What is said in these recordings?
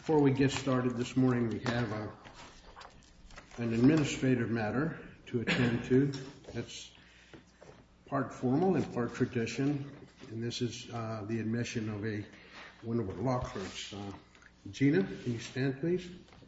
Before we get started this morning, we have an administrative matter to attend to. That's part formal and part tradition, and this is the admission of one of our law clerks. Gina, can you stand, please?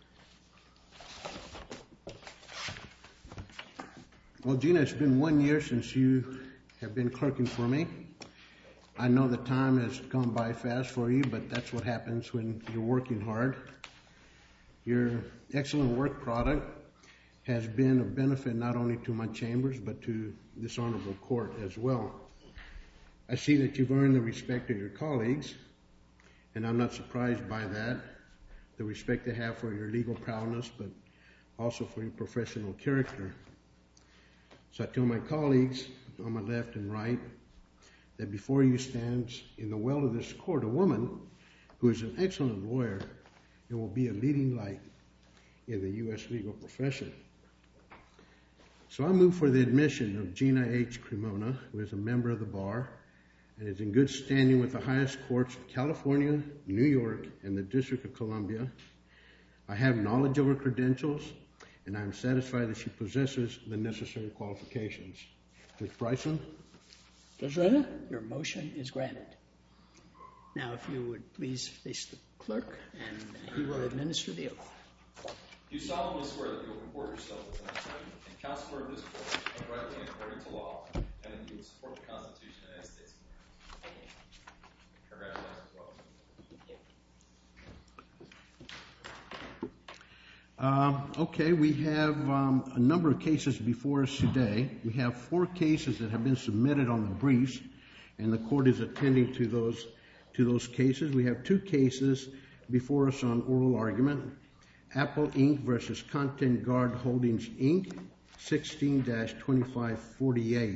Well, Gina, it's been 1 year since you have been clerking for me. I know the time has gone by fast for you, but that's what happens when you're working hard. Your excellent work product has been of benefit not only to my chambers, but to this honorable court as well. I see that you've earned the respect of your colleagues, and I'm not surprised by that, the respect they have for your legal prowess, but also for your professional character. So I tell my colleagues on my left and right that before you stands in the well of this court a woman who is an excellent lawyer and will be a leading light in the U.S. legal profession. So I move for the admission of Gina H. Cremona, who is a member of the bar and is in good standing with the highest courts of California, New York, and the District of Columbia. I have knowledge of her credentials, and I am satisfied that she possesses the necessary qualifications. Ms. Bryson? Judge Reda, your motion is granted. Now, if you would please face the clerk, and he will administer the oath. Do you solemnly swear that you will comport yourself as an attorney and counselor of this court uprightly and according to law, and that you will support the Constitution of the United States of America? Congratulations as well. Okay, we have a number of cases before us today. We have 4 cases that have been submitted on the briefs, and the court is attending to those cases. We have 2 cases before us on oral argument. Apple Inc. versus Content Guard Holdings Inc., 16-2548.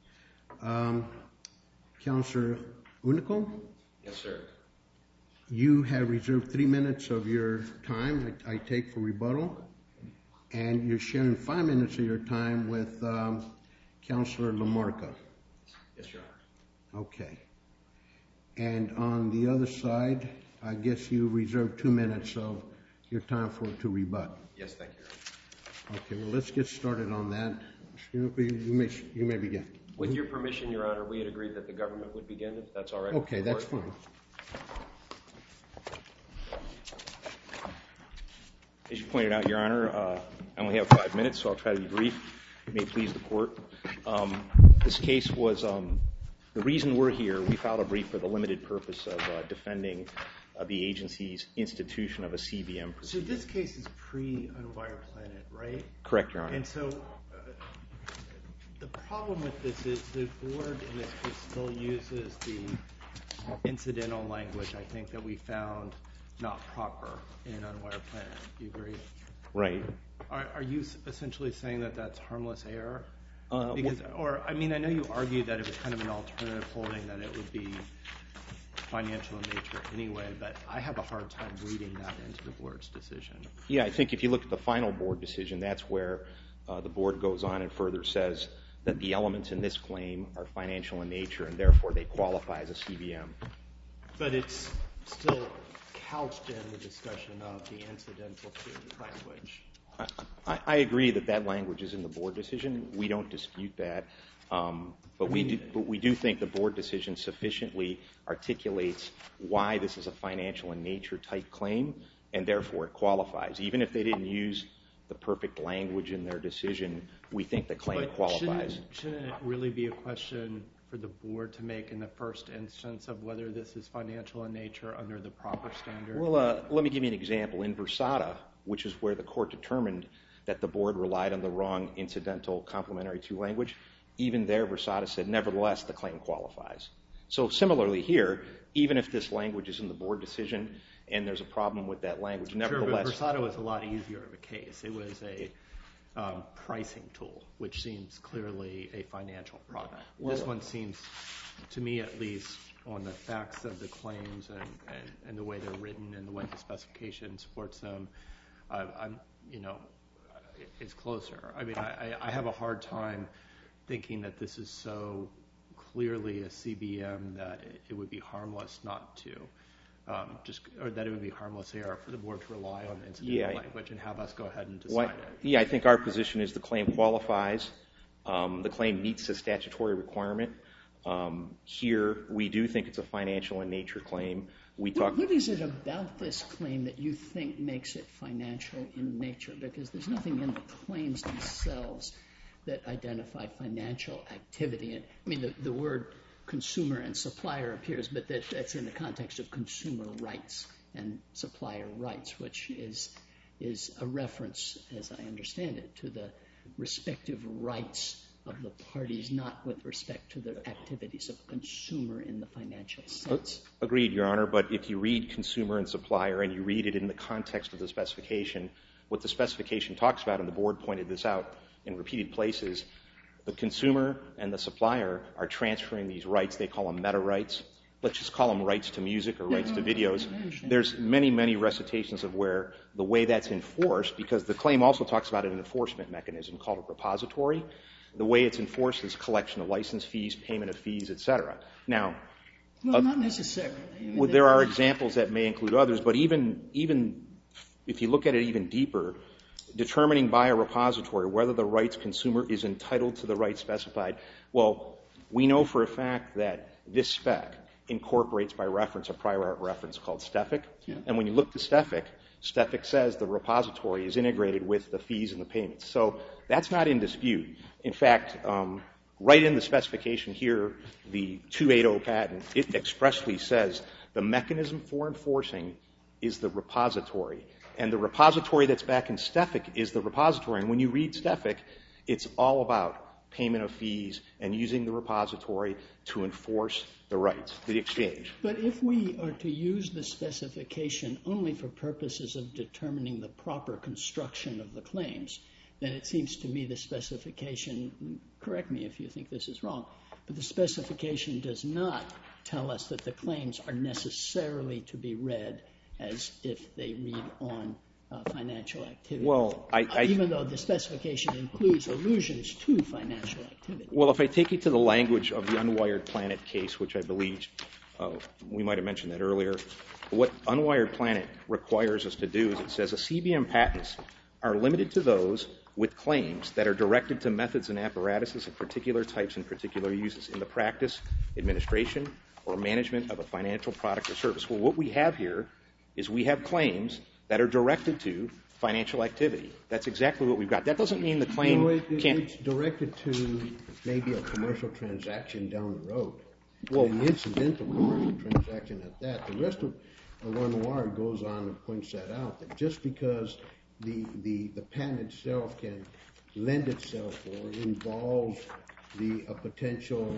Counselor Unico? Yes, sir. You have reserved 3 minutes of your time, I take, for rebuttal, and you're sharing 5 minutes of your time with Counselor LaMarca. Yes, Your Honor. Okay. And on the other side, I guess you reserved 2 minutes of your time to rebut. Yes, thank you, Your Honor. Okay, well, let's get started on that. You may begin. With your permission, Your Honor, we had agreed that the government would begin, if that's all right. Okay, that's fine. As you pointed out, Your Honor, I only have 5 minutes, so I'll try to be brief. It may please the court. This case was, the reason we're here, we filed a brief for the limited purpose of defending the agency's institution of a CBM procedure. So this case is pre-Unwired Planet, right? Correct, Your Honor. And so the problem with this is the board in this case still uses the incidental language, I think, that we found not proper in Unwired Planet. Do you agree? Right. Are you essentially saying that that's harmless error? I know you argued that it was kind of an alternative holding, that it would be financial in nature anyway, but I have a hard time reading that into the board's decision. Yeah, I think if you look at the final board decision, that's where the board goes on and further says that the elements in this claim are financial in nature, and therefore they qualify as a CBM. But it's still couched in the discussion of the incidental to language. I agree that language is in the board decision. We don't dispute that. But we do think the board decision sufficiently articulates why this is a financial in nature type claim, and therefore it qualifies. Even if they didn't use the perfect language in their decision, we think the claim qualifies. Shouldn't it really be a question for the board to make in the first instance of whether this is financial in nature under the proper standard? Well, let me give you an example. In Versada, which is where the court determined that the board relied on the wrong incidental complementary to language, even there Versada said, nevertheless, the claim qualifies. So similarly here, even if this language is in the board decision and there's a problem with that language, nevertheless... Sure, but Versada was a lot easier of a case. It was a pricing tool, which seems clearly a financial product. This one seems, to me at least, on the facts of the claims and the way they're written and the way the specification supports them, it's closer. I mean, I have a hard time thinking that this is so clearly a CBM that it would be harmless not to. or that it would be harmless error for the board to rely on the incidental language and have us go ahead and decide it. Yeah, I think our position is the claim qualifies. The claim meets the statutory requirement. Here, we do think it's a financial in nature claim. What is it about this claim that you think makes it financial in nature? Because there's nothing in the claims themselves that identify financial activity. I mean, the word consumer and supplier appears, but that's in the context of consumer rights and supplier rights, which is a reference, as I understand it, to the respective rights of the parties, not with respect to the activities of a consumer in the financial sense. Agreed, Your Honor, but if you read consumer and supplier and you read it in the context of the specification, what the specification talks about, and the board pointed this out in repeated places, the consumer and the supplier are transferring these rights. They call them meta rights. Let's just call them rights to music or rights to videos. There's many, many recitations of where the way that's enforced, because the claim also talks about an enforcement mechanism called a repository. The way it's enforced is collection of license fees, payment of fees, etc. Now, well, not necessarily. There are examples that may include others, but even if you look at it even deeper, determining by a repository whether the rights consumer is entitled to the rights specified, well, we know for a fact that this spec incorporates by reference a prior art reference called STEFIC. Yeah. And when you look to STEFIC, STEFIC says the repository is integrated with the fees and the payments. So that's not in dispute. In fact, right in the specification here, the 280 patent, it expressly says the mechanism for enforcing is the repository. And the repository that's back in STEFIC is the repository. And when you read STEFIC, it's all about payment of fees and using the repository to enforce the rights, the exchange. But if we are to use the specification only for purposes of determining the proper construction of the claims, then it seems to me the specification, correct me if you think this is wrong, but the specification does not tell us that the claims are necessarily to be read as if they read on financial activity. Well, even though the specification includes allusions to financial activity. Well, if I take you to the language of the Unwired Planet case, which I believe we might have mentioned that earlier, what Unwired Planet requires us to do is it says a CBM patents are limited to those with claims that are directed to methods and apparatuses of particular types and particular uses in the practice, administration, or management of a financial product or service. Well, what we have here is we have claims that are directed to financial activity. That's exactly what we've got. That doesn't mean the claim can't... It's directed to maybe a commercial transaction down the road. Well, an incidental commercial transaction at that. The rest of Unwired goes on and points that out, that just because the patent itself can lend itself or involve a potential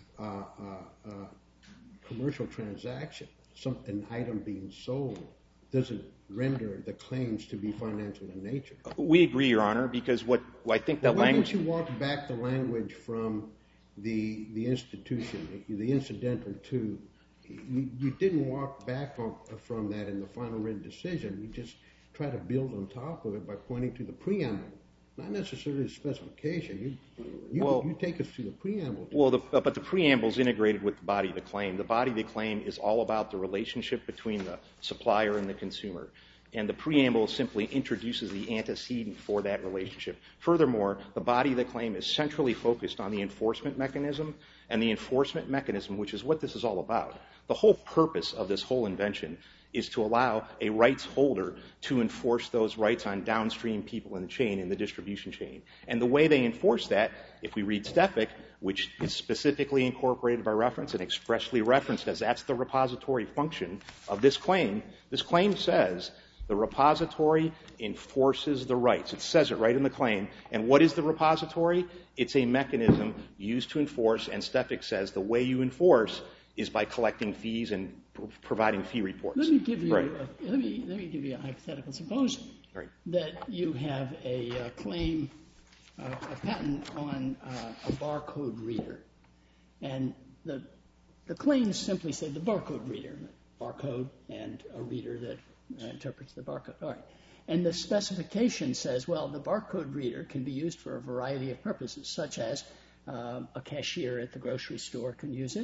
commercial transaction, an item being sold, doesn't render the claims to be financial in nature. We agree, Your Honor, because what I think that language... Why don't you walk back the language from the institution, the incidental to... You didn't walk back from that in the final written decision. You just try to build on top of it by pointing to the preamble, not necessarily the specification. You take us to the preamble. Well, but the preamble is integrated with the body of the claim. The body of the claim is all about the relationship between the supplier and the consumer. And the preamble simply introduces the antecedent for that relationship. Furthermore, the body of the claim is centrally focused on the enforcement mechanism, and the enforcement mechanism, which is what this is all about. The whole purpose of this whole invention is to allow a rights holder to enforce those rights on downstream people in the chain, in the distribution chain. And the way they enforce that, if we read STEFIC, which is specifically incorporated by reference and expressly referenced as that's the repository function of this claim says the repository enforces the rights. It says it right in the claim. And what is the repository? It's a mechanism used to enforce, and STEFIC says the way you enforce is by collecting fees and providing fee reports. Let me give you a hypothetical. Suppose that you have a claim, a patent on a barcode reader, and the claims simply say the barcode reader, barcode and a reader that interprets the barcode. All right. And the specification says, well, the barcode reader can be used for a variety of purposes, such as a cashier at the grocery store can use it,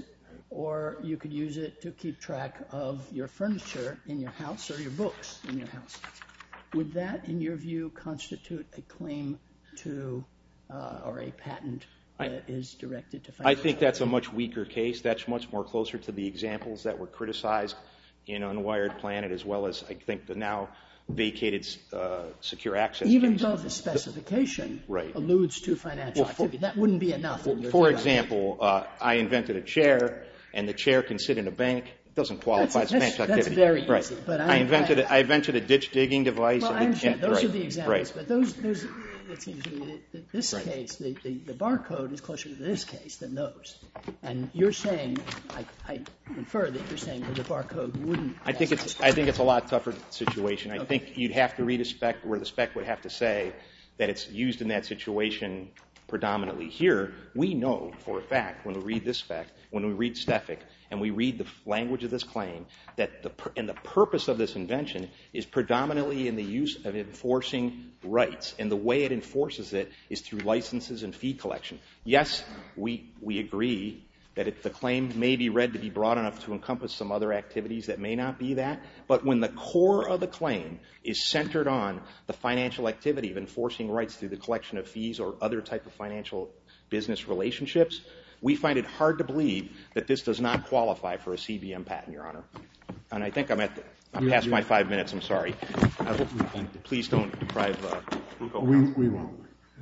or you could use it to keep track of your furniture in your house or your books in your house. Would that, in your view, constitute a claim to or a patent that is directed to financial? I think that's a much weaker case. That's much more closer to the examples that were criticized in Unwired Planet, as well as I think the now vacated secure access Even case. though the specification Right. alludes to financial activity, that wouldn't be enough. In your For view. example, I invented a chair, and the chair can sit in a bank. It doesn't qualify as financial activity. That's very right. easy. But I invented a ditch digging device. Well, I understand. Those are the examples. Right. But those it seems to me that this case, the barcode is closer to this case than those. And you're saying, I infer that you're saying that the barcode wouldn't. I think it's a lot tougher situation. I think you'd have to read a spec where the spec would have to say that it's used in that situation predominantly. Here, we know for a fact when we read this spec, when we read Stefik, and we read the language of this claim, that the purpose of this invention is predominantly in the use of enforcing rights. And the way it enforces it is through licenses and fee collection. Yes, we agree that the claim may be read to be broad enough to encompass some other activities that may not be that. But when the core of the claim is centered on the financial activity of enforcing rights through the collection of fees or other type of financial business relationships, we find it hard to believe that this does not qualify for a CBM patent, Your Honor. And I think I'm past my 5 minutes. I'm sorry. Please don't deprive Ruko. We won't.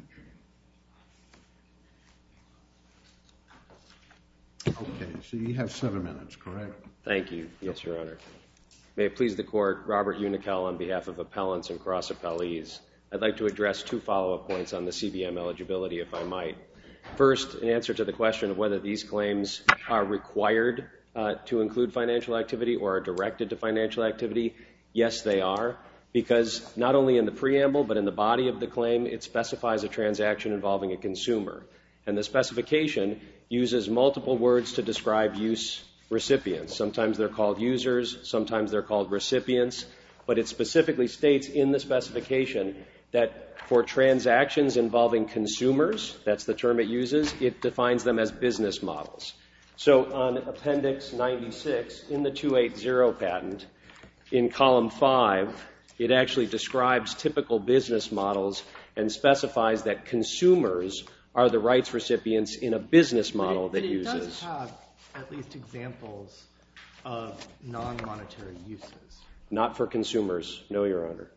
Okay, so you have 7 minutes, correct? Thank you. Yes, Your Honor. May it please the Court, Robert Unical on behalf of appellants and cross appellees. I'd like to address 2 follow-up points on the CBM eligibility, if I might. First, in answer to the question of whether these claims are required to include financial activity or are directed to financial activity, yes, they are, because not only in the preamble but in the body of the claim, it specifies a transaction involving a consumer. And the specification uses multiple words to describe use recipients. Sometimes they're called users, sometimes they're called recipients, but it specifically states in the specification that for transactions involving consumers, that's the term it uses, it defines them as business models. So on Appendix 96, in the 280 patent, in column 5, it actually describes typical business models and specifies that consumers are the rights recipients in a business model that uses. It does have at least examples of non-monetary uses. Not for consumers, no, Your Honor.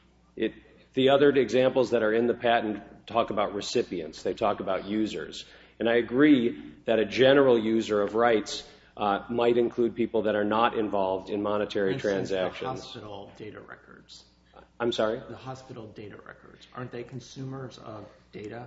The other examples that are in the patent talk about recipients. They talk about users. And I agree that a general user of rights might include people that are not involved in monetary transactions. The hospital data records. I'm sorry? The hospital data records. Aren't they consumers of data?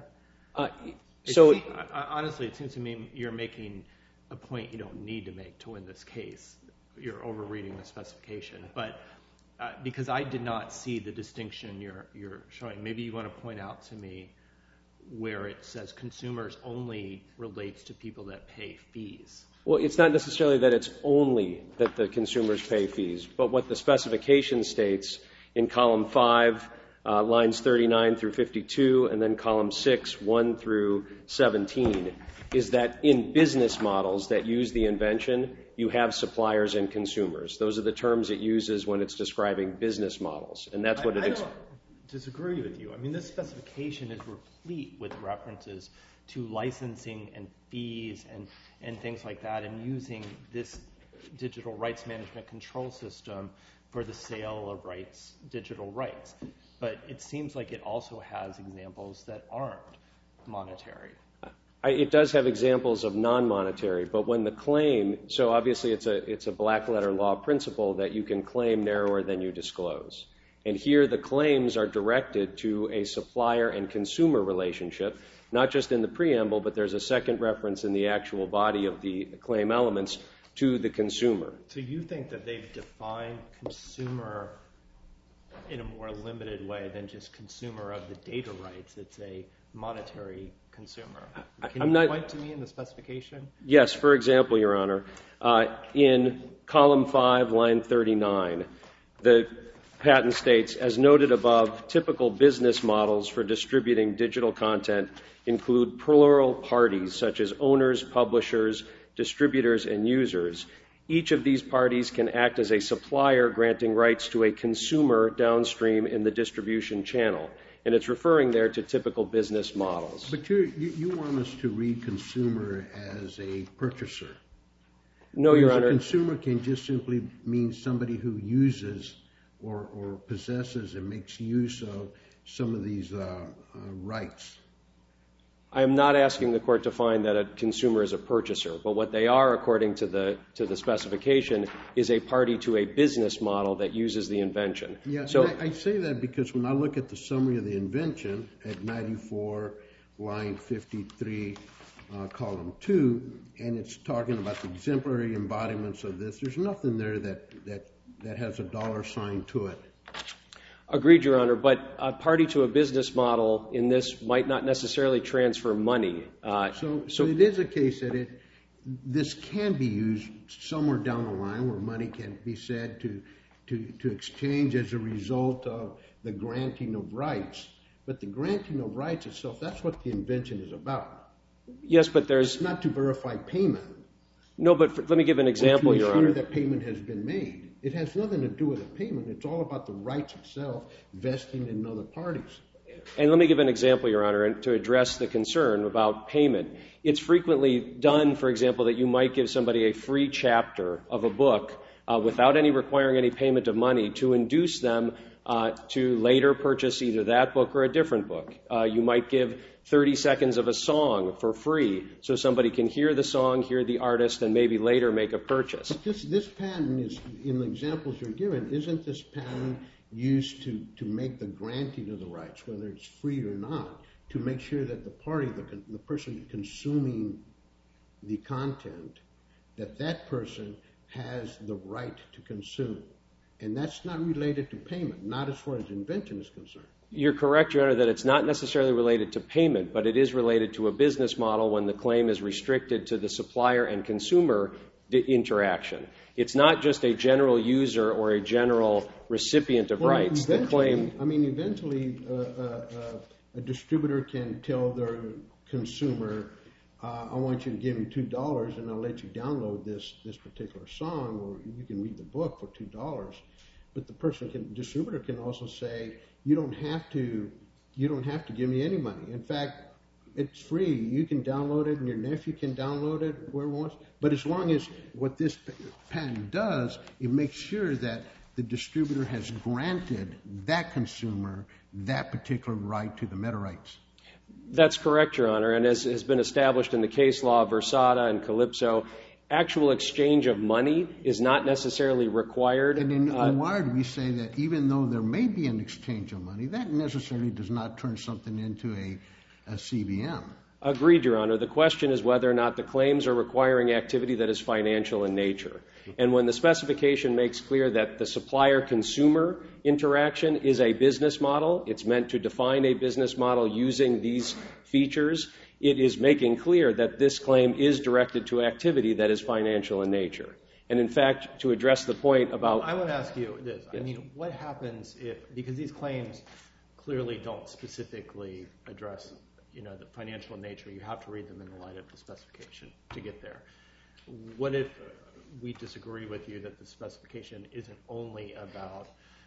Honestly, it seems to me you're making a point you don't need to make to win this case. You're overreading the specification. But because I did not see the distinction you're showing, maybe you want to point out to me where it says consumers only relates to people that pay fees. Well, it's not necessarily that it's only that the consumers pay fees, but what the specification states in column 5, lines 39 through 52, and then column 6, 1 through 17, is that in business models that use the invention, you have suppliers and consumers. Those are the terms it uses when it's describing business models, and that's what it is. I don't disagree with you. I mean, this specification is replete with references to licensing and fees and things like that, and using this digital rights management control system for the sale of rights, digital rights. But it seems like it also has examples that aren't monetary. It does have examples of non-monetary, but when the claim, so obviously it's a black letter law principle that you can claim narrower than you disclose. And here the claims are directed to a supplier and consumer relationship, not just in the preamble, but there's a second reference in the actual body of the claim elements to the consumer. So you think that they've defined consumer in a more limited way than just consumer of the data rights? It's a monetary consumer. Can you point to me in the specification? Yes, for example, Your Honor, in column 5, line 39, the patent states, as noted above, typical business models for distributing digital content include plural parties such as owners, publishers, distributors, and users. Each of these parties can act as a supplier granting rights to a consumer downstream in the distribution channel. And it's referring there to typical business models. But you want us to read consumer as a purchaser. No, Your Honor. A consumer can just simply mean somebody who uses or possesses and makes use of some of these rights. I am not asking the court to find that a consumer is a purchaser, but what they are, according to the specification, is a party to a business model that uses the invention. Yeah, so I say that because when I look at the summary of the invention at 94, line 53, column 2, and it's talking about the exemplary embodiments of this, there's nothing there that has a dollar sign to it. Agreed, Your Honor, but a party to a business model in this might not necessarily transfer money. So it is a case that this can be used somewhere down the line where money can be said to exchange as a result of the granting of rights. But the granting of rights itself, that's what the invention is about. Yes, but there's... It's not to verify payment. No, but let me give an example, Your Honor. To ensure that payment has been made. It has nothing to do with the payment. It's all about the rights itself vesting in other parties. And let me give an example, Your Honor, to address the concern about payment. It's frequently done, for example, that you might give somebody a free chapter of a book without requiring any payment of money to induce them to later purchase either that book or a different book. You might give 30 seconds of a song for free so somebody can hear the song, hear the artist, and maybe later make a purchase. But this patent is, in the examples you're given, isn't this patent used to make the granting of the rights, whether it's free or not, to make sure that the party, the person consuming the content, that person has the right to consume? And that's not related to payment, not as far as invention is concerned. You're correct, Your Honor, that it's not necessarily related to payment, but it is related to a business model when the claim is restricted to the supplier and consumer interaction. It's not just a general user or a general recipient of rights. Eventually, a distributor can tell their consumer, I want you to give me $2 and I'll let you download this particular song, or you can read the book for $2. But the distributor can also say, you don't have to give me any money. In fact, it's free. You can download it, and your nephew can download it wherever he wants. But as long as what this patent does, it makes sure that the distributor has granted that consumer that particular right to the meta rights. That's correct, Your Honor, and as has been established in the case law of Versada and Calypso, actual exchange of money is not necessarily required. And in Wired, we say that even though there may be an exchange of money, that necessarily does not turn something into a CBM. Agreed, Your Honor. The question is whether or not the claims are requiring activity that is financial in nature. And when the specification makes clear that the supplier-consumer interaction is a business model, it's meant to define a business model using these features, it is making clear that this claim is directed to activity that is financial in nature. And in fact, to address the point about... I would ask you this. Yes. I mean, what happens if, because these claims clearly don't specifically address, the financial nature, you have to read them in the light of the specification to get there. What if we disagree with you that the specification isn't only about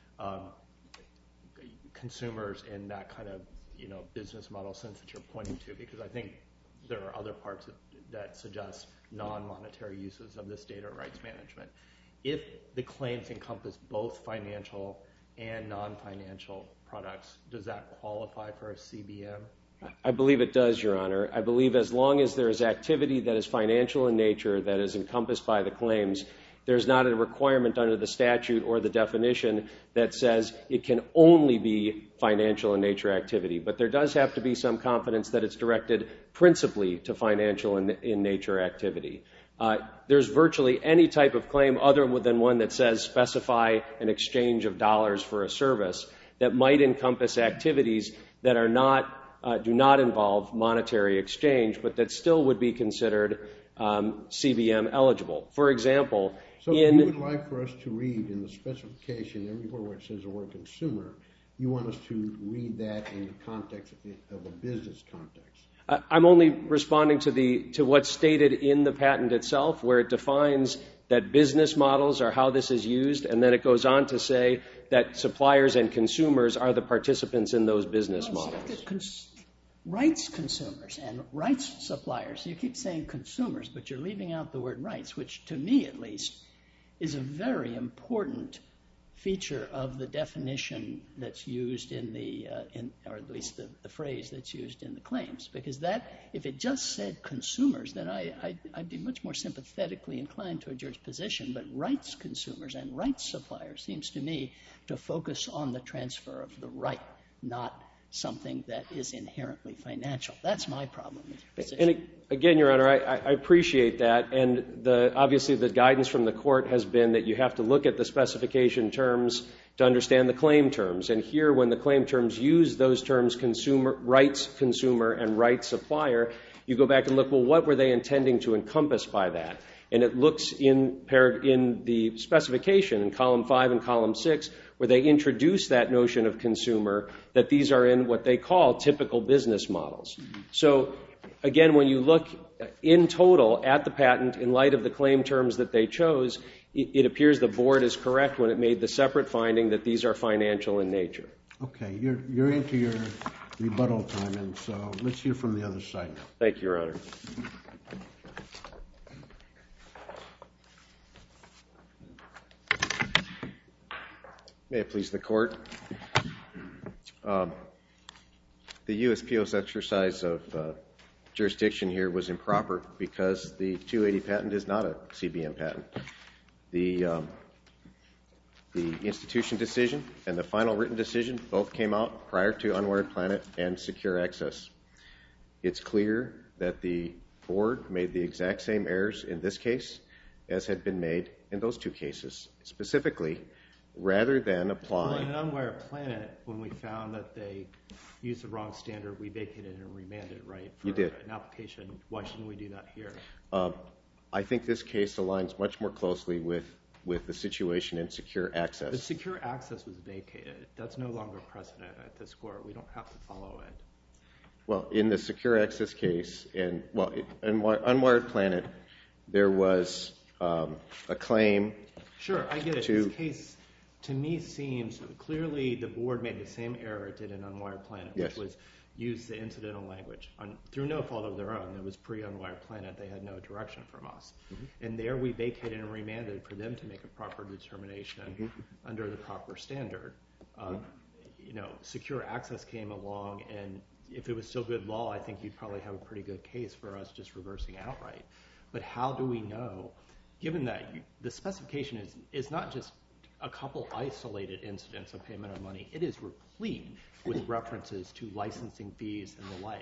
consumers in that kind of business model sense that you're pointing to, because I think there are other parts that suggest non-monetary uses of this data rights management. If the claims encompass both financial and non-financial products, does that qualify for a CBM? I believe it does, Your Honor. I believe as long as there is activity that is financial in nature that is encompassed by the claims, there's not a requirement under the statute or the definition that says it can only be financial in nature activity. But there does have to be some confidence that it's directed principally to financial in nature activity. There's virtually any type of claim other than one that says specify an exchange of dollars for a service that might encompass activities that are do not involve monetary exchange, but that still would be considered CBM eligible. For example, so you would like for us to read in the specification everywhere where it says the word consumer, you want us to read that in the context of a business context? I'm only responding to what's stated in the patent itself, where it defines that business models are how this is used, and then it goes on to say that suppliers and consumers are the participants in those business models. Rights consumers and rights suppliers. You keep saying consumers, but you're leaving out the word rights, which to me at least is a very important feature of the definition that's used in the, or at least the phrase that's used in the claims. Because that, if it just said consumers, then I'd be much more sympathetically inclined toward your position. But rights consumers and rights suppliers seems to me to focus on the transfer of the right, not something that is inherently financial. That's my problem with your position. And again, Your Honor, I appreciate that. And obviously the guidance from the court has been that you have to look at the specification terms to understand the claim terms. And here, when the claim terms use those terms, rights consumer and rights supplier, you go back and look, well, what were they intending to encompass by that? And it looks in the specification in column 5 and column 6, where they introduce that notion of consumer, that these are in what they call typical business models. So again, when you look in total at the patent in light of the claim terms that they chose, it appears the board is correct when it made the separate finding that these are financial in nature. Okay, you're into your rebuttal time, and so let's hear from the other side now. Thank you, Your Honor. May it please the court. The USPO's exercise of jurisdiction here was improper because the 280 patent is not a CBM patent. The institution decision and the final written decision both came out prior to Unwired Planet and Secure Access. It's clear that the board made the exact same errors in this case as had been made in those two cases. Specifically, rather than apply... Well, in Unwired Planet, when we found that they used the wrong standard, we vacated and remanded, right? You did. An application. Why shouldn't we do that here? I think this case aligns much more closely with the situation in Secure Access. The Secure Access was vacated. That's no longer precedent at this court. We don't have to follow it. Well, in the Secure Access case, in Unwired Planet, there was a claim... Sure, I get it. This case, to me, seems clearly the board made the same error it did in Unwired Planet, which was use the incidental language. Through no fault of their own, it was pre-Unwired Planet. They had no direction from us. And there we vacated and remanded for them to make a proper determination under the proper standard. Secure Access came along, and if it was still good law, I think you'd probably have a pretty good case for us just reversing outright. But how do we know, given that the specification is not just a couple isolated incidents of payment of money, it is replete with references to licensing fees and the like.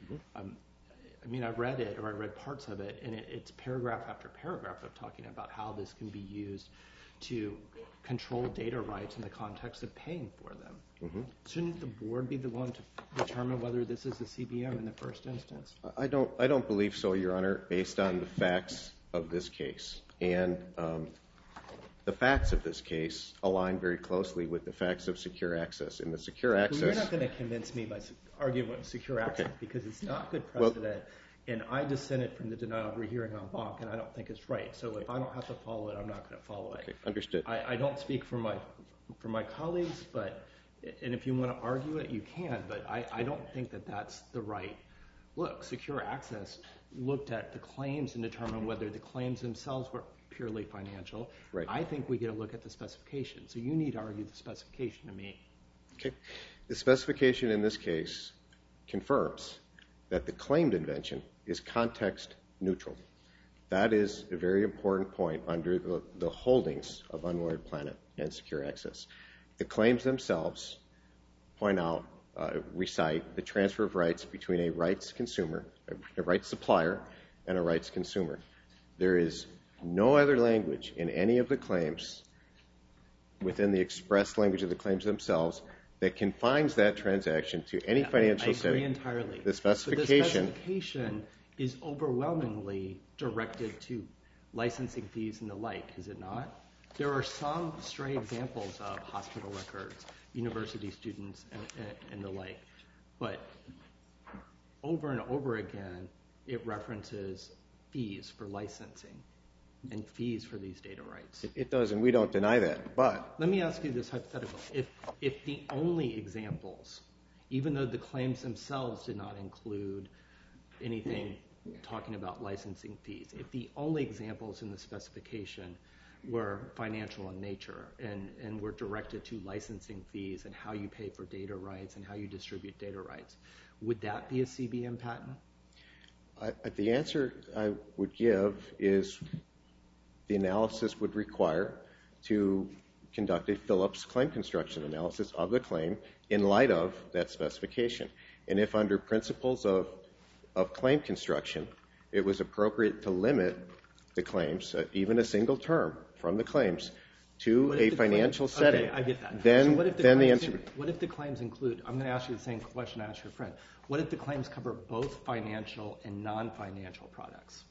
I read it, or I read parts of it, and it's paragraph after paragraph of talking about how this can be used to control data rights in the context of paying for them. Shouldn't the board be the one to determine whether this is a CBM in the first instance? I don't believe so, Your Honor, based on the facts of this case. And the facts of this case align very closely with the facts of Secure Access. In the Secure Access... Well, you're not going to convince me by arguing with Secure Access because it's not good precedent, and I dissented from the denial of rehearing en banc, and I don't think it's right. So if I don't have to follow it, I'm not going to follow it. Okay, understood. I don't speak for my colleagues, and if you want to argue it, you can, but I don't think that that's the right look. Secure Access looked at the claims and determined whether the claims themselves were purely financial. Right. I think we get a look at the specification. So you need to argue the specification to me. Okay. The specification in this case confirms that the claimed invention is context neutral. That is a very important point under the holdings of Unwired Planet and Secure Access. The claims themselves point out, recite the transfer of rights between a rights consumer, a rights supplier, and a rights consumer. There is no other language in any of the claims within the express language of the claims themselves that confines that transaction to any financial setting. I agree entirely. The specification... But the specification is overwhelmingly directed to licensing fees and the like, is it not? There are some stray examples of hospital records, university students, and the like. But over and over again, it references fees for licensing and fees for these data rights. It does, and we don't deny that. But let me ask you this hypothetical. If the only examples, even though the claims themselves did not include anything talking about licensing fees, if the only examples in the specification were financial in nature and were directed to licensing fees and how you pay for data rights and how you distribute data rights, would that be a CBM patent? The answer I would give is the analysis would require to conduct a Phillips claim construction analysis of the claim in light of that specification. And if under principles of claim construction, it was appropriate to limit the claims, even a single term from the claims, to a financial setting, okay, I get that. then So the answer would... What if the claims include, I'm going to ask you the same question I asked your friend, what if the claims cover both financial and non-financial products?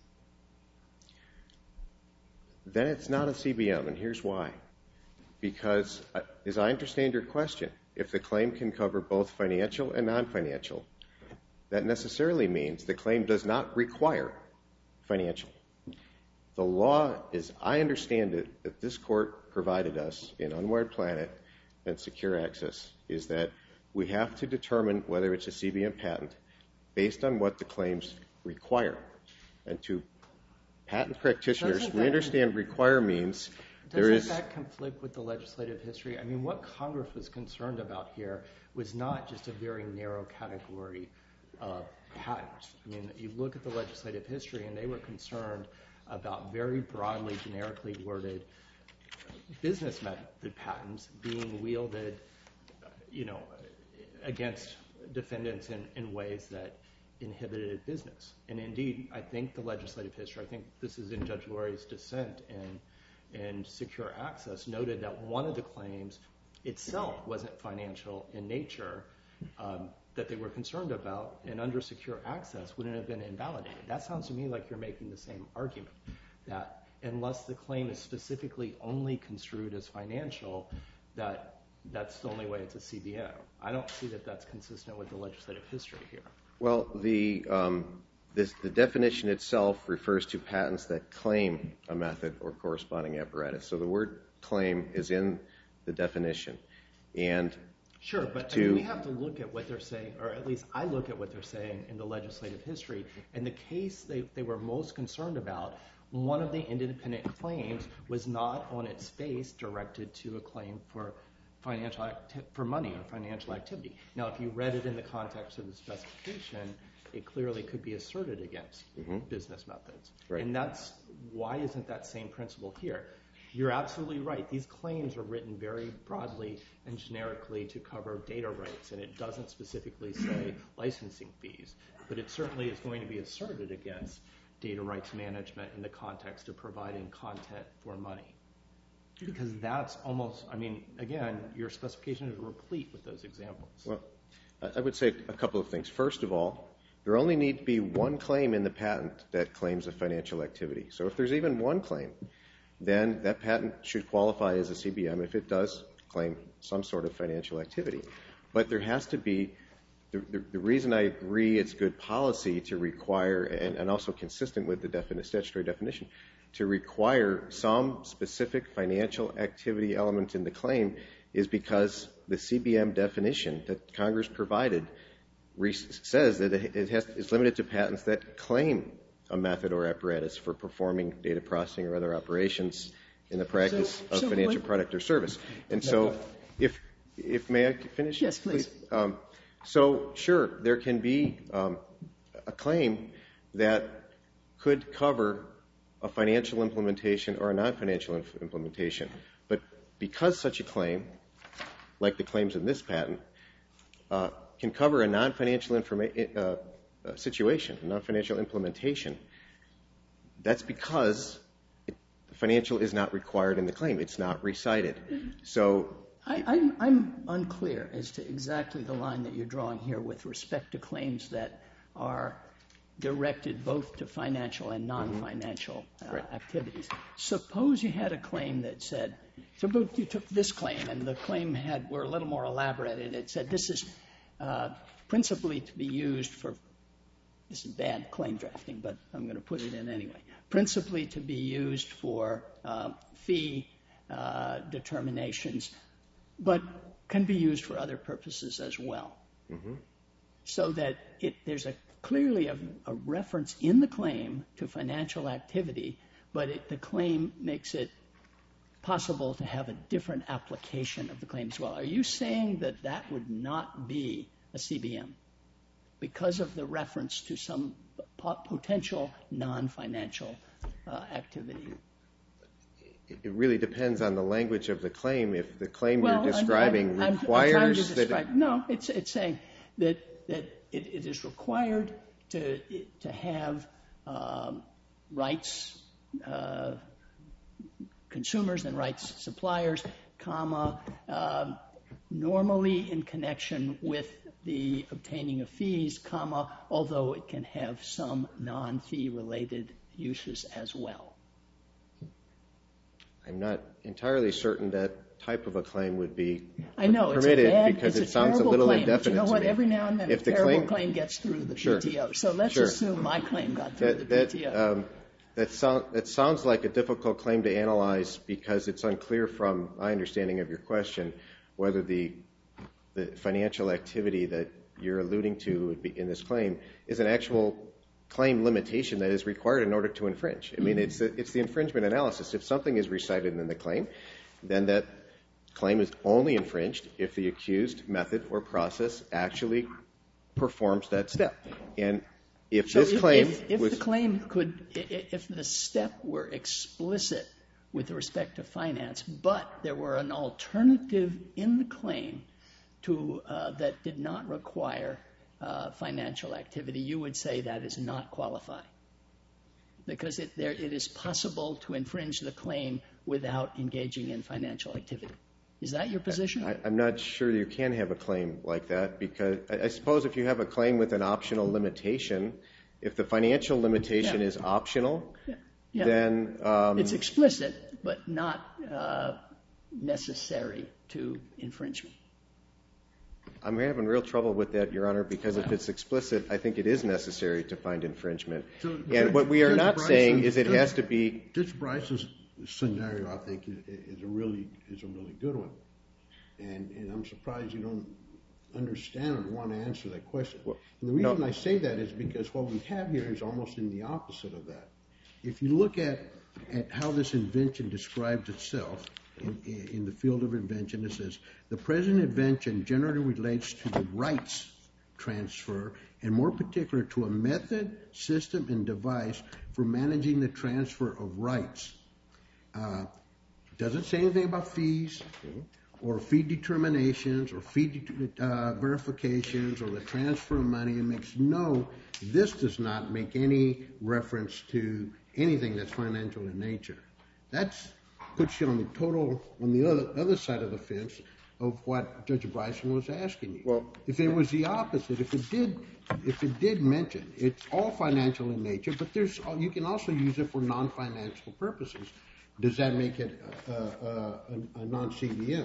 Then it's not a CBM, and here's why. Because, as I understand your question, if the claim can cover both financial and non-financial, that necessarily means the claim does not require financial. The law, as I understand it, that this court provided us in Unwired Planet and Secure Access, is that we have to determine whether it's a CBM patent based on what the claims require. And to patent practitioners, we understand require means there is... Doesn't that conflict with the legislative history? I mean, what Congress was concerned about here was not just a very narrow category of patents. I mean, you look at the legislative history, and they were concerned about very broadly, generically worded business method patents being wielded, against defendants in ways that inhibited business. And indeed, I think the legislative history, I think this is in Judge Lurie's dissent in Secure Access, noted that one of the claims itself wasn't financial in nature, that they were concerned about, and under Secure Access wouldn't have been invalidated. That sounds to me like you're making the same argument, that unless the claim is specifically only construed as financial, that's the only way it's a CBM. I don't see that that's consistent with the legislative history here. Well, the definition itself refers to patents that claim a method or corresponding apparatus. So the word claim is in the definition. And sure, but we have to look at what they're saying, or at least I look at what they're saying in the legislative history. And the case they were most concerned about, one of the independent claims was not on its face directed to a claim for money or financial activity. Now, if you read it in the context of the specification, it clearly could be asserted against business methods. Right. And why isn't that same principle here? You're absolutely right. These claims are written very broadly and generically to cover data rights, and it doesn't specifically say licensing fees. But it certainly is going to be asserted against data rights management in the context of providing content for money. Because that's almost, again, your specification is replete with those examples. Well, I would say a couple of things. First of all, there only need to be one claim in the patent that claims a financial activity. So if there's even one claim, then that patent should qualify as a CBM if it does claim some sort of financial activity. But there has to be, the reason I agree it's good policy to require, and also consistent with the statutory definition, to require some specific financial activity element in the claim is because the CBM definition that Congress provided says that it's limited to patents that claim a method or apparatus for performing data processing or other operations in the practice of financial product or service. And so, if may I finish? Yes, please. So, sure, there can be a claim that could cover a financial implementation or a non-financial implementation. But because such a claim, like the claims in this patent, can cover a non-financial situation, a non-financial implementation, that's because financial is not required in the claim. It's not recited. So I'm unclear as to exactly the line that you're drawing here with respect to claims that are directed both to financial and non-financial activities. Suppose you had a claim that said, suppose you took this claim and the claim were a little more elaborate and it said this is principally to be used for this is bad claim drafting, but I'm going to put it in anyway, principally to be used for fee determinations, but can be used for other purposes as well. So that there's clearly a reference in the claim to financial activity, but the claim makes it possible to have a different application of the claim as well. Are you saying that that would not be a CBM because of the reference to some potential non-financial activity? It really depends on the language of the claim. If the claim you're describing requires that... No, it's saying that it is required to have rights, consumers and rights suppliers, comma, normally in connection with the obtaining of fees, comma, although it can have some non-fee related uses as well. I'm not entirely certain that type of a claim would be permitted because it sounds a little indefinite to me. You know what? Every now and then a terrible claim gets through the PTO. So let's assume my claim got through the PTO. That sounds like a difficult claim to analyze because it's unclear from my understanding of your question whether the financial activity that you're alluding to in this claim is an actual claim limitation that is required in order to infringe. I mean, it's the infringement analysis. If something is recited in the claim, then that claim is only infringed if the accused method or process actually performs that step. And if the step were explicit with respect to finance, but there were an alternative in the claim that did not require financial activity, you would say that is not qualified because it is possible to infringe the claim without engaging in financial activity. Is that your position? I'm not sure you can have a claim like that because I suppose if you have a claim with an optional limitation, if the financial limitation is optional, then... it's explicit, but not necessary to infringement. I'm having real trouble with that, Your Honor, because if it's explicit, I think it is necessary to find infringement. And what we are not saying is it has to be... Judge Bryce's scenario, I think, is a really good one. And I'm surprised you don't understand or want to answer that question. And the reason I say that is because what we have here is almost in the opposite of that. If you look at how this invention describes itself in the field of invention, it says, the present invention generally relates to the rights transfer and more particular to a method, system, and device for managing the transfer of rights. Doesn't say anything about fees or fee determinations or fee verifications or the transfer of money. It makes this does not make any reference to anything that's financial in nature. That puts you on the other side of the fence of what Judge Bryson was asking you. Well, if it was the opposite, if it did mention it's all financial in nature, but you can also use it for non-financial purposes. Does that make it a non-CBM?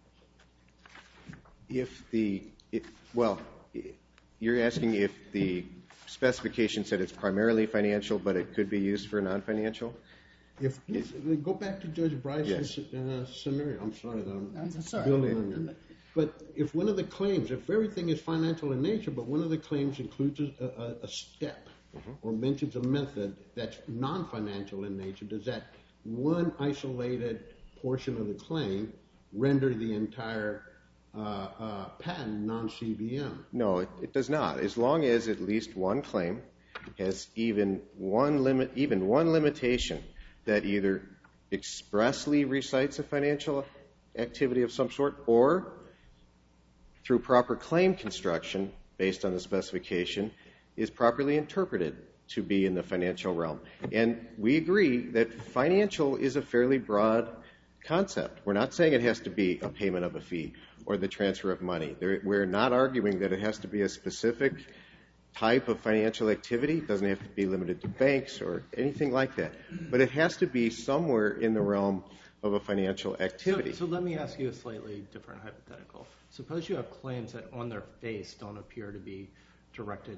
You're asking if the specification said it's primarily financial, but it could be used for non-financial? Go back to Judge Bryce's scenario. I'm sorry that I'm building on that. But if one of the claims, if everything is financial in nature, but one of the claims includes a step or mentions a method that's non-financial in nature, does that one isolated portion of the claim render the entire patent non-CBM? No, it does not. As long as at least one claim has even one limitation that either expressly recites a financial activity of some sort or through proper claim construction based on the specification is properly interpreted to be in the financial realm. And we agree that financial is a fairly broad concept. We're not saying it has to be a payment of a fee or the transfer of money. We're not arguing that it has to be a specific type of financial activity. It doesn't have to be limited to banks or anything like that. But it has to be somewhere in the realm of a financial activity. So let me ask you a slightly different hypothetical. Suppose you have claims that on their face don't appear to be directed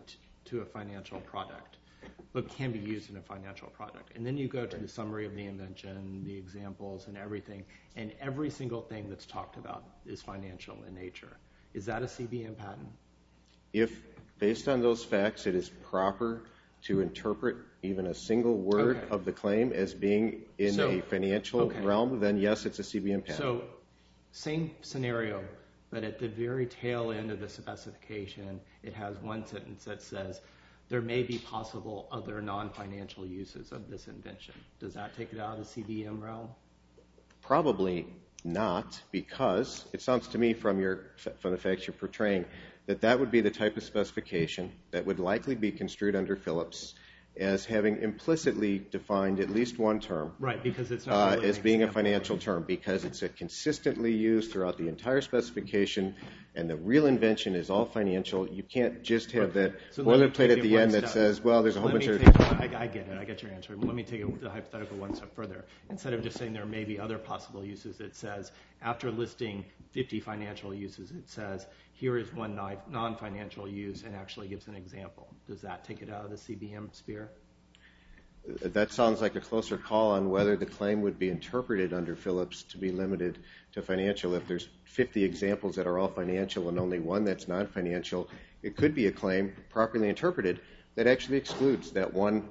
to a financial product, but can be used in a financial product. And then you go to the summary of the invention, the examples, and everything, and every single thing that's talked about is financial in nature. Is that a CBM patent? If, based on those facts, it is proper to interpret even a single word of the claim as being in a financial realm, then yes, it's a CBM patent. So, same scenario, but at the very tail end of the specification, it has one sentence that says, there may be possible other non-financial uses of this invention. Does that take it out of the CBM realm? Probably not, because it sounds to me from the facts you're portraying that would be the type of specification that would likely be construed under Phillips as having implicitly defined at least one term, right, because it's not really as being a financial term, because it's consistently used throughout the entire specification, and the real invention is all financial. You can't just have that boilerplate at the end that says, well, there's a whole bunch of... I get it. I get your answer. Let me take the hypothetical one step further. Instead of just saying there may be other possible uses, it says, after listing 50 financial uses, it says, here is one non-financial use, and actually gives an example. Does that take it out of the CBM sphere? That sounds like a closer call on whether the claim would be interpreted under Phillips to be limited to financial. If there's 50 examples that are all financial and only one that's non-financial, it could be a claim properly interpreted that actually excludes that one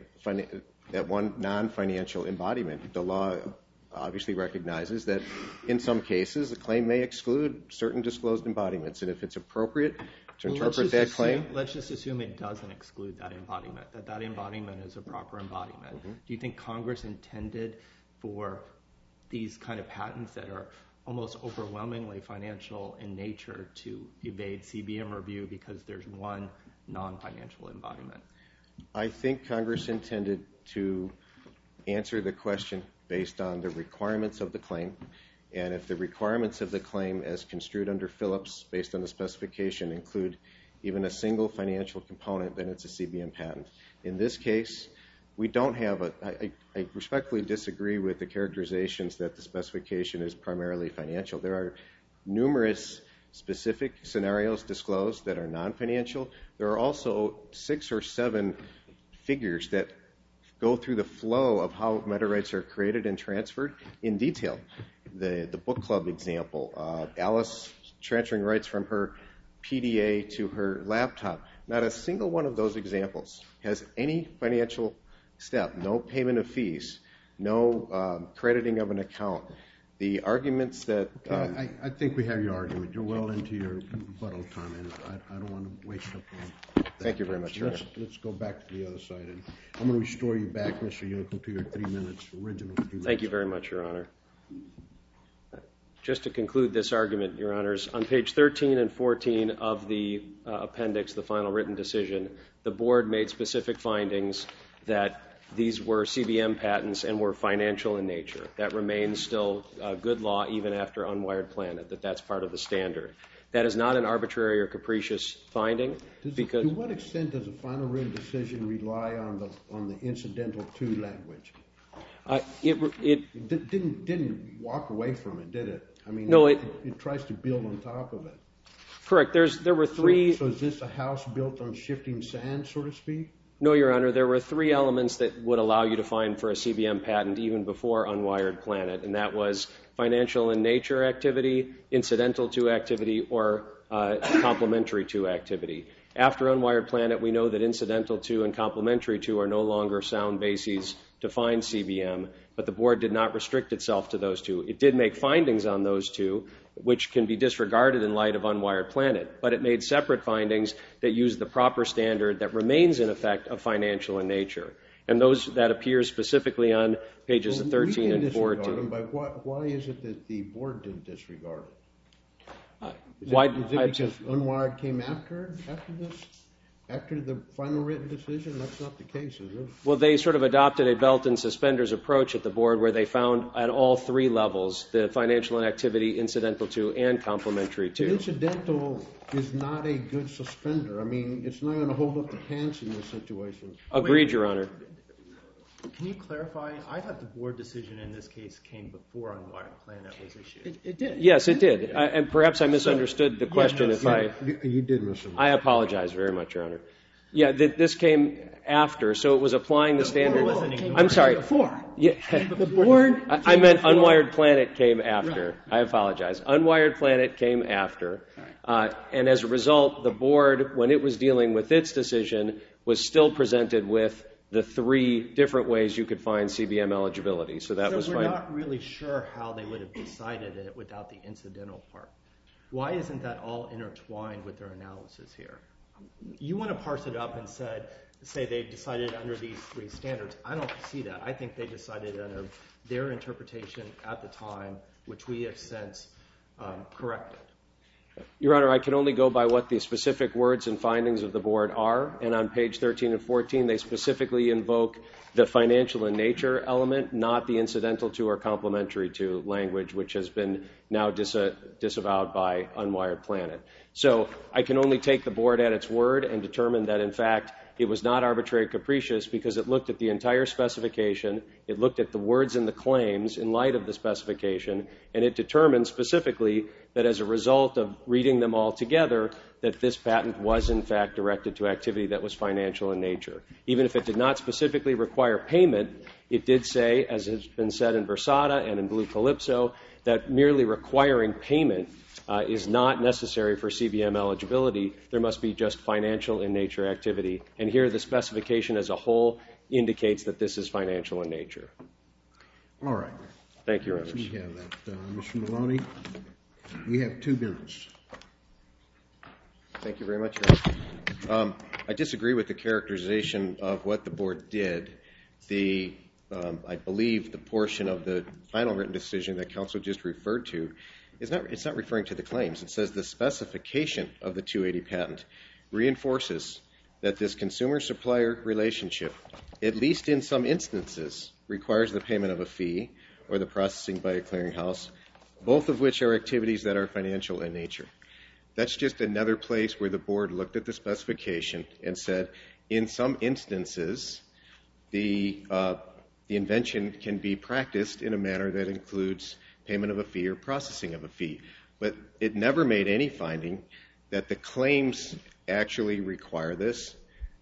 non-financial embodiment. The law obviously recognizes that in some cases the claim may exclude certain disclosed embodiments, and if it's appropriate to interpret that claim... Let's just assume it doesn't exclude that embodiment, that embodiment is a proper embodiment. Mm-hmm. Do you think Congress intended for these kind of patents that are almost overwhelmingly financial in nature to evade CBM review because there's one non-financial embodiment? I think Congress intended to answer the question based on the requirements of the claim, and if the requirements of the claim as construed under Phillips based on the specification include even a single financial component, then it's a CBM patent. In this case, we don't have I respectfully disagree with the characterizations that the specification is primarily financial. There are numerous specific scenarios disclosed that are non-financial. There are also 6 or 7 figures that go through the flow of how meta rights are created and transferred in detail. The book club example, Alice transferring rights from her PDA to her laptop. Not a single one of those examples has any financial step, no payment of fees, no crediting of an account. The arguments that... I think we have your argument. You're well into your rebuttal time, and I don't want to waste up on that. Thank you very much, Your Honor. Let's go back to the other side. And I'm going to restore you back, Mr. Unicle, to your 3 minutes, original 3 minutes. Thank you very much, Your Honor. Just to conclude this argument, Your Honors, on page 13 and 14 of the appendix, the final written decision, the board made specific findings that these were CBM patents and were financial in nature. That remains still good law even after Unwired Planet, that's part of the standard. That is not an arbitrary or capricious finding. To what extent does a final written decision rely on the incidental to language? It didn't walk away from it, did it? I mean, no, it tries to build on top of it. Correct. There were 3... So is this a house built on shifting sand, so to speak? No, Your Honor. There were 3 elements that would allow you to find for a CBM patent even before Unwired Planet, and that was financial in nature activity, incidental to activity, or complementary to activity. After Unwired Planet, we know that incidental to and complementary to are no longer sound bases to find CBM, but the board did not restrict itself to those 2. It did make findings on those 2, which can be disregarded in light of Unwired Planet, but it made separate findings that use the proper standard that remains in effect of financial in nature. And those that appear specifically on pages 13 and 14. But why is it that the board didn't disregard it? Is it because Unwired came after this? After the final written decision? That's not the case, is it? Well, they sort of adopted a belt and suspenders approach at the board where they found at all 3 levels the financial inactivity, incidental to, and complementary to. But incidental is not a good suspender. I mean, it's not going to hold up the pants in this situation. Agreed, Your Honor. Can you clarify? I thought the board decision in this case came before Unwired Planet was issued. It did. Yes, it did. And perhaps I misunderstood the question. You did misunderstand. I apologize very much, Your Honor. Yeah, this came after, so it was applying the standard. I'm sorry. Before. Yeah. The board. I meant Unwired Planet came after. Right. I apologize. Unwired Planet came after. Right. And as a result, the board, when it was dealing with its decision, was still presented with the 3 different ways you could find CBM eligibility. So that was fine. We're not really sure how they would have decided it without the incidental part. Why isn't that all intertwined with their analysis here? You want to parse it up and say they've decided under these 3 standards. I don't see that. I think they decided under their interpretation at the time, which we have since corrected. Your Honor, I can only go by what the specific words and findings of the board are, and on page 13 and 14, they specifically invoke the financial in nature element, not the incidental to or complementary to language, which has been now disavowed by Unwired Planet. So I can only take the board at its word and determine that, in fact, it was not arbitrary capricious because it looked at the entire specification, it looked at the words in the claims in light of the specification, and it determined specifically that as a result of reading them all together, that this patent was in fact directed to activity that was financial in nature. Even if it did not specifically require payment, it did say, as has been said in Versada and in Blue Calypso, that merely requiring payment is not necessary for CBM eligibility. There must be just financial in nature activity. And here the specification as a whole indicates that this is financial in nature. All right. Thank you, Your Honor. We have that. Mr. Maloney, we have 2 minutes. Thank you very much, Your Honor. I disagree with the characterization of what the board did. I believe the portion of the final written decision that counsel just referred to, it's not referring to the claims. It says the specification of the 280 patent reinforces that this consumer-supplier relationship, at least in some instances, requires the payment of a fee or the processing by a clearinghouse, both of which are activities that are financial in nature. That's just another place where the board looked at the specification and said, in some instances, the invention can be practiced in a manner that includes payment of a fee or processing of a fee. But it never made any finding that the claims actually require this,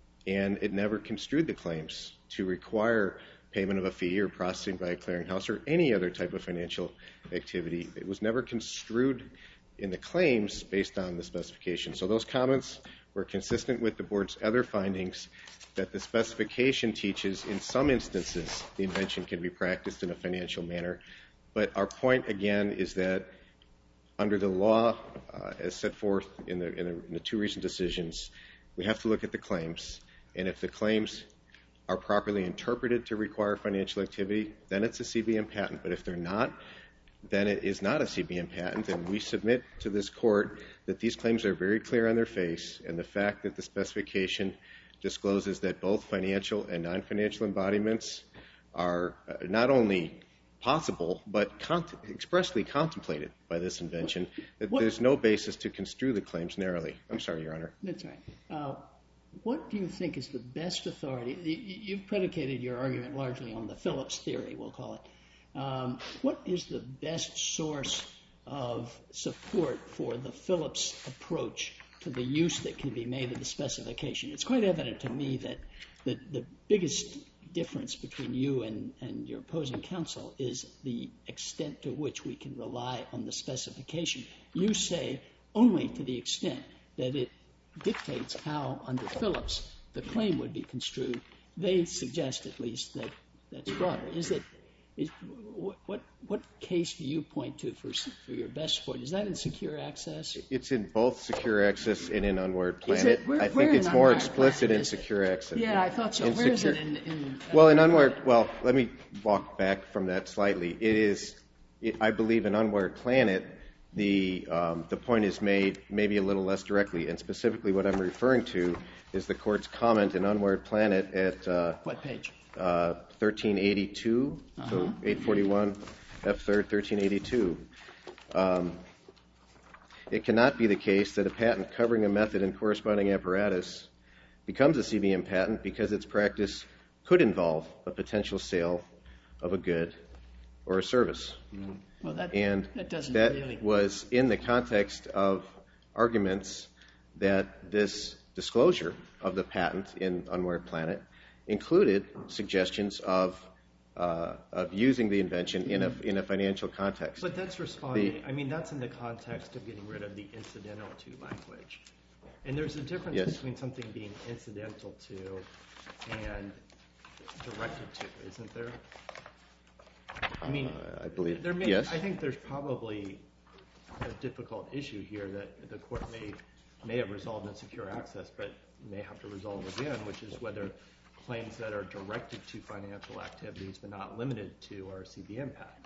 and it never construed the claims to require payment of a fee or processing by a clearinghouse or any other type of financial activity. It was never construed in the claims based on the specification. So those comments were consistent with the board's other findings that the specification teaches in some instances the invention can be practiced in a financial manner. But our point, again, is that under the law as set forth in the 2 recent decisions, we have to look at the claims. And if the claims are properly interpreted to require financial activity, then it's a CBM patent. But if they're not, then it is not a CBM patent. And we submit to this court that these claims are very clear on their face, and the fact that the specification discloses that both financial and non-financial embodiments are not only possible, but expressly contemplated by this invention, that there's no basis to construe the claims narrowly. I'm sorry, Your Honor. That's right. What do you think is the best authority? You've predicated your argument largely on the Phillips theory, we'll call it. What is the best source of support for the Phillips approach to the use that can be made of the specification? It's quite evident to me that the biggest difference between you and your opposing counsel is the extent to which we can rely on the specification. You say only to the extent that it dictates how, under Phillips, the claim would be construed. They suggest, at least, that that's broader. What case do you point to for your best support? Is that in Secure Access? It's in both Secure Access and in Unwired Planet. I think it's more explicit in Secure Access. Yeah, I thought so. Where is it in Well, in Unwired, well, let me walk back from that slightly. It is, I believe, in Unwired Planet, the point is made maybe a little less directly, and specifically what I'm referring to is the court's comment in Unwired Planet at what page? 1382, so 841 F3rd 1382. It cannot be the case that a patent covering a method and corresponding apparatus becomes a CBM patent because its practice could involve a potential sale of a good or a service. Well, that doesn't that really... was in the context of arguments that this disclosure of the patent in Unwired Planet included suggestions of using the invention in a financial context. But that's responding. I mean, that's in the context of getting rid of the incidental to language. And there's a difference between something being incidental to and directed to, isn't there? I mean, I believe, I think there's probably a difficult issue here that the court may have resolved in secure access, but may have to resolve again, which is whether claims that are directed to financial activities but not limited to are CBM patent.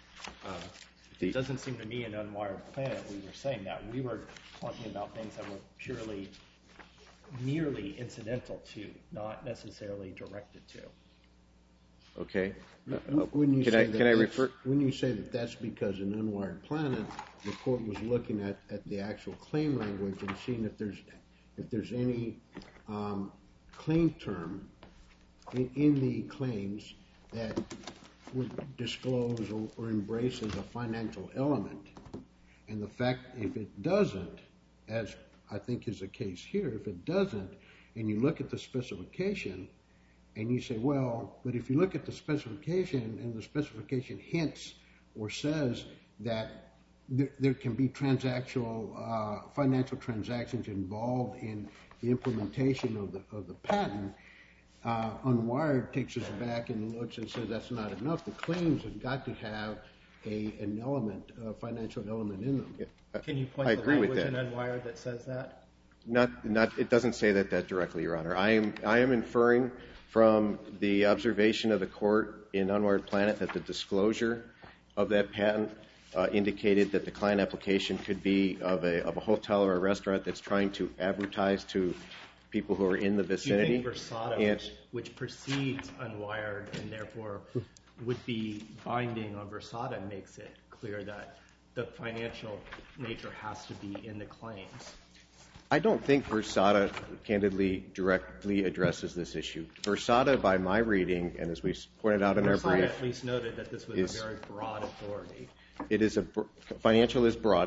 It doesn't seem to me in Unwired Planet we were saying that. We were talking about things that were purely, merely incidental to, not necessarily directed to. Okay. When you say that that's because in Unwired Planet, the court was looking at the actual claim language and seeing if there's any claim term in the claims that would disclose or embrace as a financial element. And the fact, if it doesn't, as I think is the case here, if it doesn't, and you look at the specification, and you say, well, but if you look at the specification, and the specification hints or says that there can be financial transactions involved in the implementation of the patent, Unwired takes us back and looks and says that's not enough. The claims have got to have an element, a financial element in them. Can you point to language in Unwired that says that? It doesn't say that directly, Your Honor. I am inferring from the observation of the court in Unwired Planet that the disclosure of that patent indicated that the client application could be of a hotel or a restaurant that's trying to advertise to people who are in the vicinity. Do you think Versada, which precedes Unwired and therefore would be binding on Versada, makes it clear that the financial nature has to be in the claims? I don't think Versada candidly directly addresses this issue. Versada, by my reading, and as we pointed out in our brief, Versada at least noted that this was a very broad authority. Financial is broad.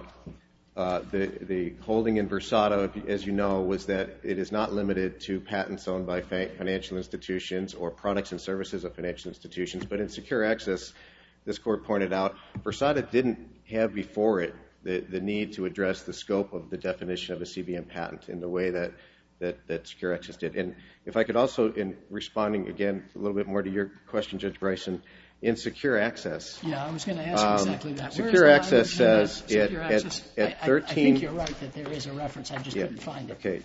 The holding in Versada, as you know, was that it is not limited to patents owned by financial institutions or products and services of financial institutions. But in secure access, this court pointed out, Versada didn't have before it the need to address the scope of the definition of a CBM patent in the way that secure access did. And if I could also, in responding again a little bit more to your question, Judge Bryson, in secure access. Yeah, I was going to ask exactly that. Secure access says at 13. I think you're right that there is a reference. I just couldn't find it. Okay.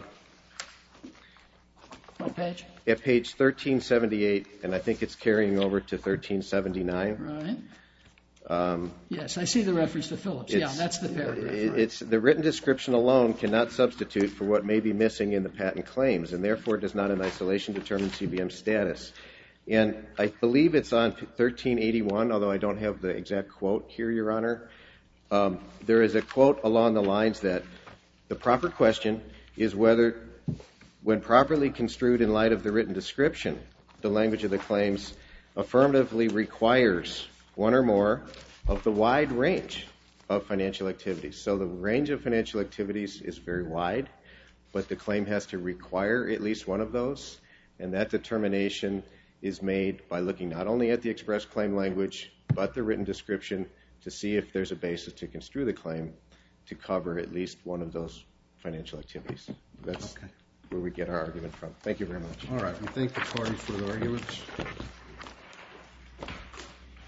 What page? At page 1378, and I think it's carrying over to 1379. Right. Yes, I see the reference to Phillips. Yeah, that's the paragraph. It's the written description alone cannot substitute for what may be missing in the patent claims, and therefore does not in isolation determine CBM status. And I believe it's on 1381, although I don't have the exact quote here, Your Honor. There is a quote along the lines that the proper question is whether, when properly construed in light of the written description, the language of the claims affirmatively requires one or more of the wide range of financial activities. So the range of financial activities is very wide, but the claim has to require at least one of those, and that determination is made by looking not only at the express claim language, but the written description to see if there's a basis to construe the claim to cover at least one of those financial activities. That's where we get our argument from. Thank you very much. All right. We thank the parties for the arguments.